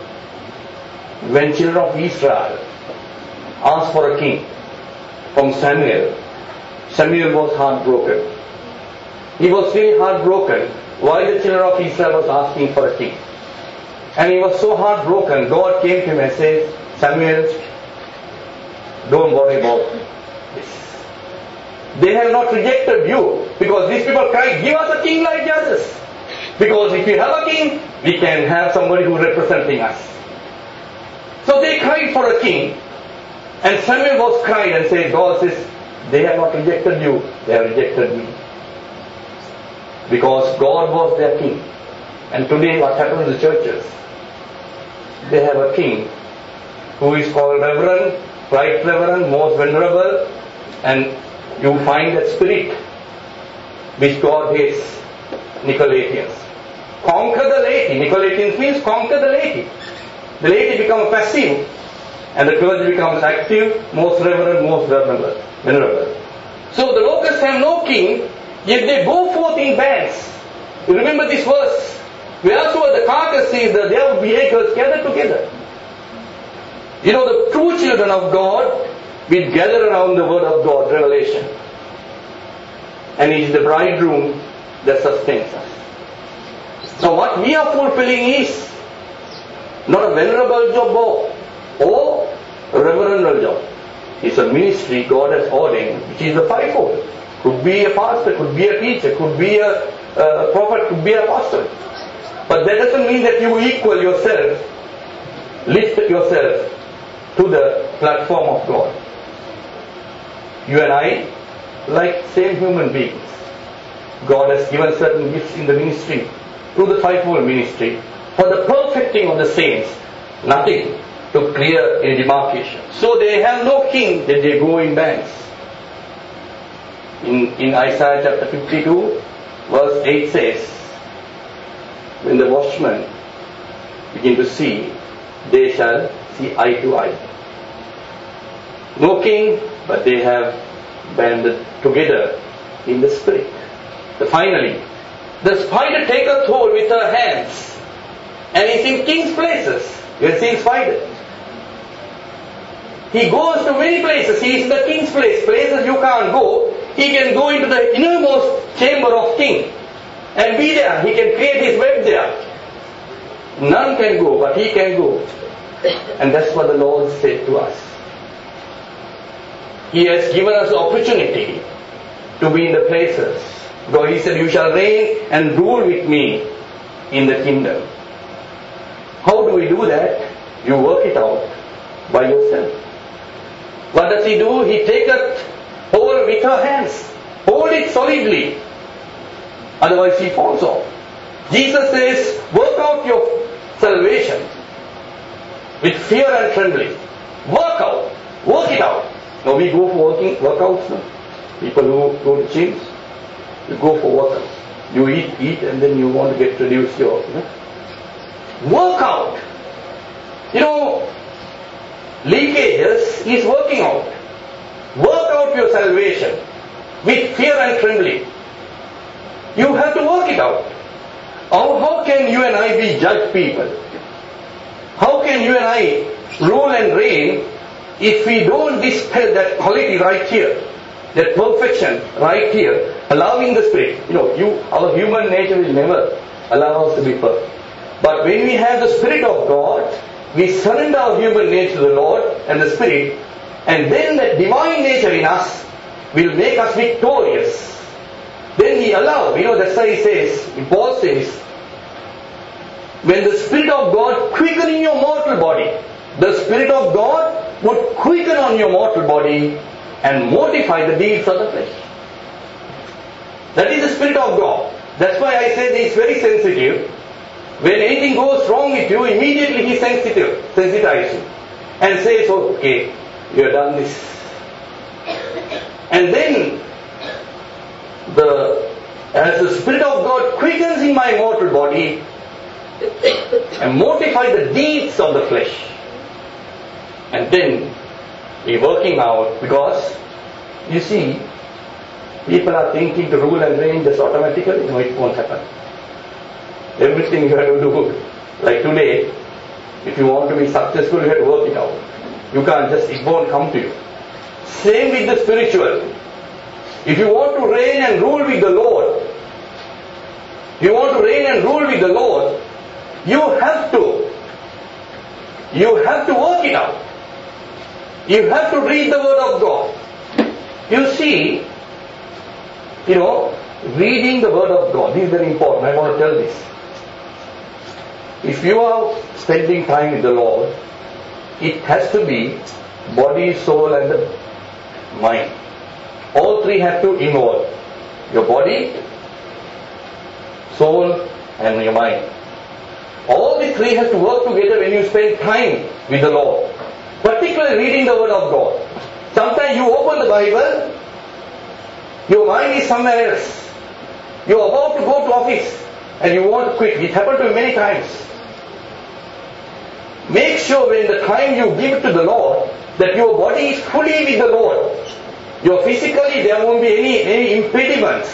when children of Israel asked for a king from Samuel, Samuel was heartbroken. He was really heartbroken why the children of Israel was asking for a king. And he was so heartbroken, God came to him and said, Samuel, don't worry about this. They have not rejected you, because these people cried, give us a king like Jesus. Because if we have a king, we can have somebody who is representing us. So they cried for a king, and Samuel was cried and said, God says, they have not rejected you, they have rejected me. Because God was their king. And today what happens in the churches? They have a king who is called Reverend, Right Reverend, most venerable, and you find that spirit which God hates, Nicolaitans. Conquer the laity. Nicolaitans means conquer the laity. The laity becomes passive and the clergy becomes active, most reverend, most venerable. venerable. So the locusts have no king, yet they go forth in bands. You remember this verse? Wheresoever the carcass is, there will be acres gathered together. You know, the true children of God will gather around the word of God, revelation. And it is the bridegroom that sustains us. So what we are fulfilling is not a venerable job or, or a reverendal job. It's a ministry God has ordained, which is the fivefold. Could be a pastor, could be a teacher, could be a, a prophet, could be a apostle. But that doesn't mean that you equal yourself, lift yourself to the platform of God. You and I, like same human beings, God has given certain gifts in the ministry, through the fivefold ministry, for the perfecting of the saints. Nothing to clear a demarcation. So they have no king, that they go in bands. In, in Isaiah chapter fifty-two, verse eight says, when the watchmen begin to see, they shall see eye to eye. No king, but they have banded together in the spirit. So finally, the spider taketh hold with her hands, and is in king's places. You have seen spider. He goes to many places. He is in the king's place. Places you can't go. He can go into the innermost chamber of king and be there. He can create his web there. None can go, but he can go. And that's what the Lord said to us. He has given us the opportunity to be in the places. Because He said, you shall reign and rule with me in the kingdom. How do we do that? You work it out by yourself. What does He do? He taketh hold with her hands. Hold it solidly. Otherwise He falls off. Jesus says, work out your salvation with fear and trembling. Work out. Work it out. Now we go for working workouts. No? People who go to gyms, you go for workouts. You eat, eat, and then you want to get reduce your you know? Work out. You know, leakages is working out. Work out your salvation with fear and trembling. You have to work it out. How, how can you and I be judge people? How can you and I rule and reign if we don't dispel that quality right here, that perfection right here, allowing the Spirit? You know, you, our human nature will never allow us to be perfect. But when we have the Spirit of God, we surrender our human nature to the Lord and the Spirit, and then that divine nature in us will make us victorious. Then He allows, you know, that's why He says, Paul says, when the Spirit of God quicken in your mortal body, the Spirit of God would quicken on your mortal body and mortify the deeds of the flesh. That is the Spirit of God. That's why I say He is very sensitive. When anything goes wrong with you, immediately He sensitive, sensitizes you and says, oh, okay, you have done this. And then, the as the Spirit of God quickens in my mortal body and mortifies the deeds of the flesh, and then He working out, because you see, people are thinking to rule and reign just automatically. No, it won't happen. Everything you have to do. Like today, if you want to be successful, you have to work it out. You can't just, it won't come to you. Same with the spiritual. If you want to reign and rule with the Lord, you want to reign and rule with the Lord, you have to, you have to work it out. You have to read the Word of God. You see, you know, reading the Word of God, this is very important. I want to tell this. If you are spending time with the Lord, it has to be body, soul and the mind. All three have to involve. Your body, soul and your mind. All the three have to work together when you spend time with the Lord. Particularly reading the Word of God. Sometimes you open the Bible, your mind is somewhere else. You are about to go to office and you want to quit. It happened to me many times. Make sure when the time you give to the Lord that your body is fully with the Lord. Your physically there won't be any, any impediments.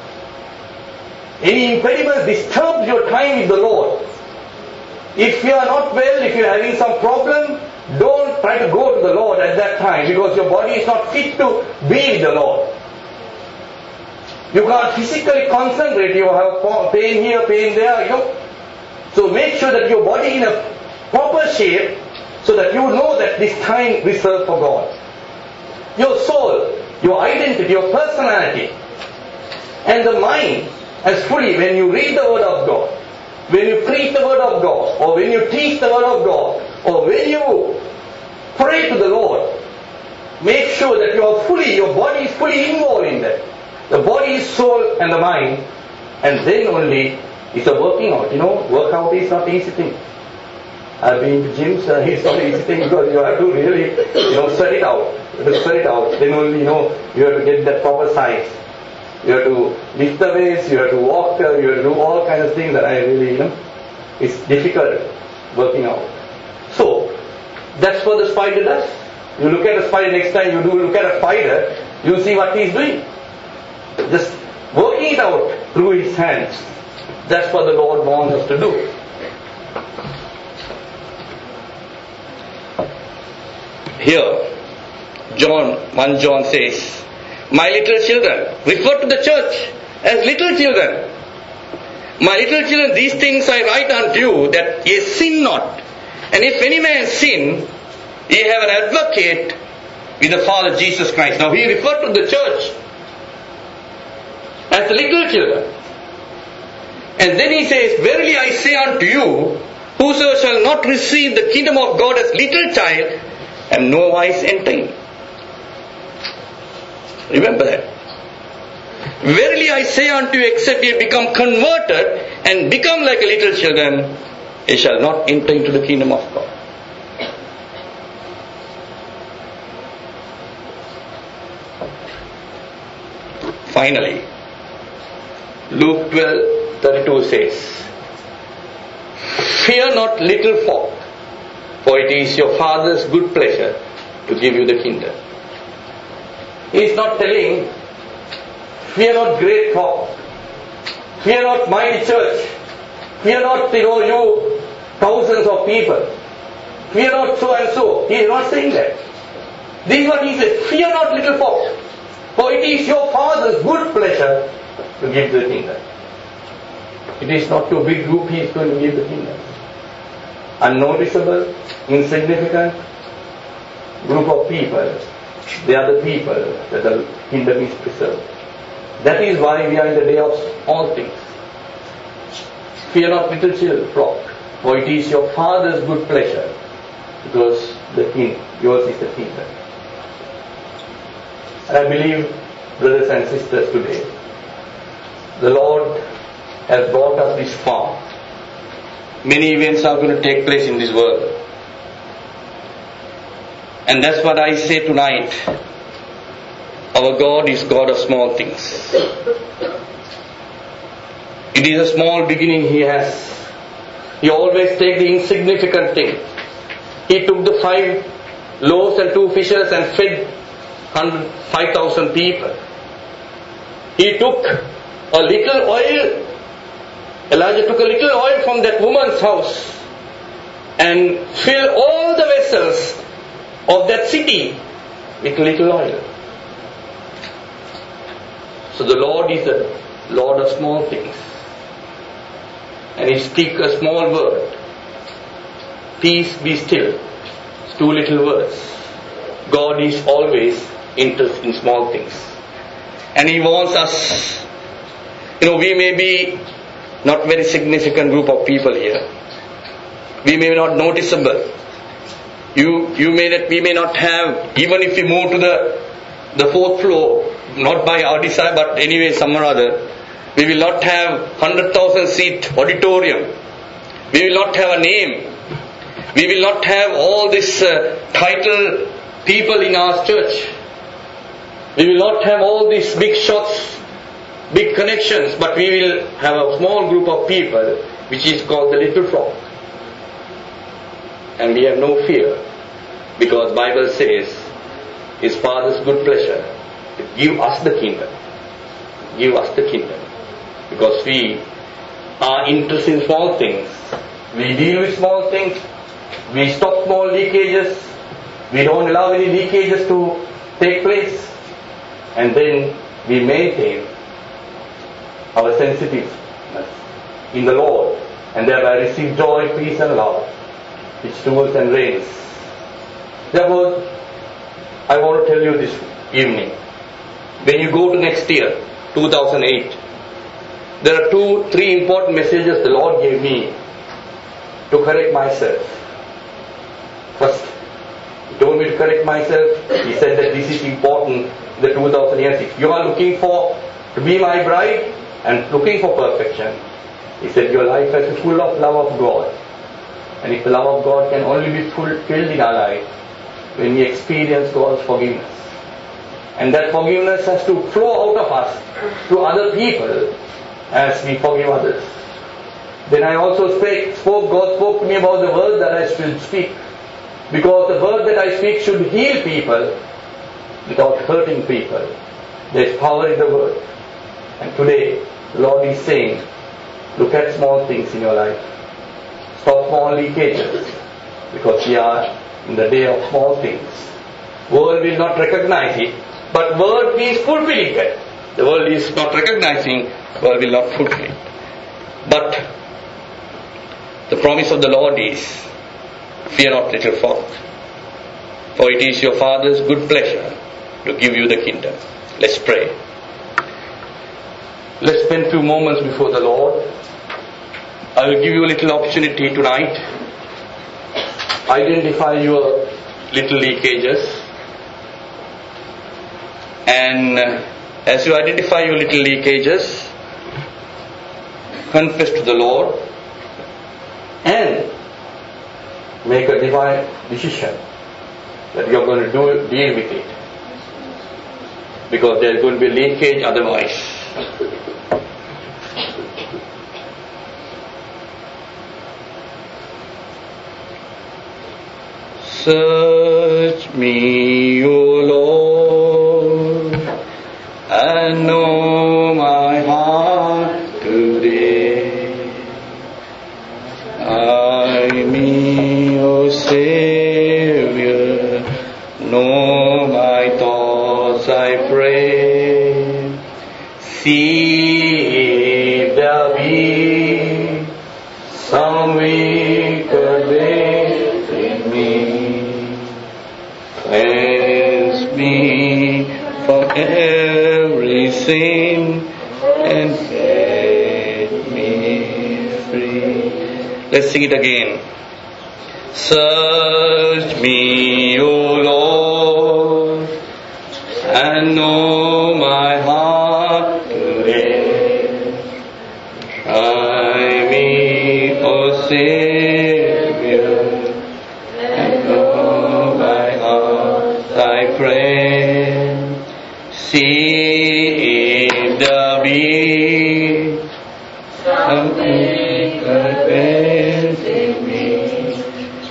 Any impediments disturbs your time with the Lord. If you are not well, if you are having some problem, don't try to go to the Lord at that time, because your body is not fit to be with the Lord. You can't physically concentrate. You have pain here, pain there. You know. So make sure that your body in a proper shape, so that you know that this time reserved for God. Your soul, your identity, your personality, and the mind as fully when you read the Word of God, when you preach the Word of God, or when you teach the Word of God, or when you pray to the Lord, make sure that you are fully, your body is fully involved in that. The body, soul and the mind, and then only It's a working out. You know, workout is not easy thing. I've been to gyms, uh, it's not easy thing because you have to really, you know, sweat it out. You have to sweat it out. Then only, you know, you have to get that proper size. You have to lift the weights, you have to walk, uh, you have to do all kinds of things that I really, you know, it's difficult working out. So, that's what the spider does. You look at a spider, next time you do look at a spider, you see what he's doing. Just working it out through his hands. That's what the Lord wants us to do. Here, John, First John says, my little children, refer to the church as little children. My little children, these things I write unto you, that ye sin not. And if any man sin, ye have an advocate with the Father Jesus Christ. Now he referred to the church as the little children. And then he says, verily I say unto you, whoso shall not receive the kingdom of God as little child, and no wise enter in. Remember that. Verily I say unto you, except ye become converted and become like a little children, ye shall not enter into the kingdom of God. Finally, Luke twelve thirty-two says, fear not, little flock, for it is your Father's good pleasure to give you the kingdom. He is not telling, fear not, great flock, fear not, mighty church, fear not, you know, you thousands of people, fear not so and so. He is not saying that. This is what he says, fear not, little flock, for it is your Father's good pleasure to give the kingdom. It is not to a big group he is going to give the kingdom. Unnoticeable, insignificant group of people, they are the people that the kingdom is preserved. That is why we are in the day of all things. Fear not, little children, flock, for it is your Father's good pleasure, because the king, yours is the kingdom. And I believe, brothers and sisters, today, the Lord has brought us this far. Many events are going to take place in this world. And that's what I say tonight. Our God is God of small things. It is a small beginning He has. He always takes the insignificant thing. He took the five loaves and two fishes and fed five thousand people. He took a little oil. Elijah took a little oil from that woman's house and filled all the vessels of that city with little oil. So the Lord is the Lord of small things. And He speaks a small word. Peace, be still. It's two little words. God is always interested in small things. And He wants us, you know, we may be not very significant group of people here. We may not noticeable. You you may not, we may not have, even if we move to the the fourth floor, not by our desire, but anyway some or other, we will not have hundred thousand seat auditorium. We will not have a name. We will not have all this uh, title people in our church. We will not have all these big shots, big connections, but we will have a small group of people which is called the little flock. And we have no fear, because Bible says His Father's good pleasure to give us the kingdom. Give us the kingdom. Because we are interested in small things. We deal with small things. We stop small leakages. We don't allow any leakages to take place. And then we maintain our sensitiveness in the Lord, and thereby receive joy, peace and love, which rules and reigns. Therefore, I want to tell you this evening, when you go to next year, two thousand eight, there are two, three important messages the Lord gave me to correct myself. First, He told me to correct myself. He said that this is important, the two thousand six. You are looking for to be my bride and looking for perfection. He said your life is full of love of God. And if the love of God can only be fulfilled in our life when we experience God's forgiveness. And that forgiveness has to flow out of us to other people as we forgive others. Then I also spake, spoke, God spoke to me about the word that I should speak. Because the word that I speak should heal people without hurting people. There is power in the word. And today, the Lord is saying, look at small things in your life. Stop small leakages. Because we are in the day of small things. World will not recognize it, but word is fulfilling it. The world is not recognizing, world will not fulfill it. But the promise of the Lord is, fear not, little flock, for it is your Father's good pleasure to give you the kingdom. Let's pray. Let's spend a few moments before the Lord. I will give you a little opportunity tonight. Identify your little leakages. And as you identify your little leakages, confess to the Lord and make a divine decision that you are going to do deal with it. Because there is going to be leakage otherwise. Search me, O Lord, and know my heart today. I, me, O Savior, know my thoughts, I pray. See if there be some wicked way in me. Cleanse me from every sin and set me free. Let's sing it again. Search me, O Lord, and know my heart today. Try me, O Savior, and know my heart, I pray. See if there be something that bends in me.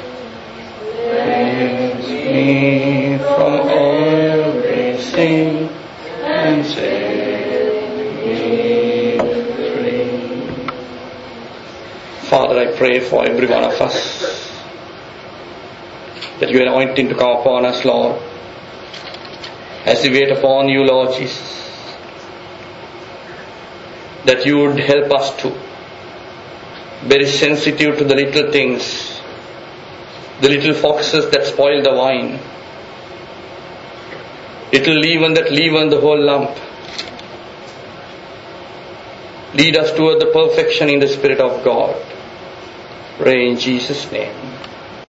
Cleanse me from every sin and set me free. Father, I pray for every one of us that your anointing to come upon us, Lord, as we wait upon you, Lord Jesus, that you would help us to be very sensitive to the little things, the little foxes that spoil the wine, little leaven that leaven the whole lump. Lead us toward the perfection in the Spirit of God. Pray in Jesus' name.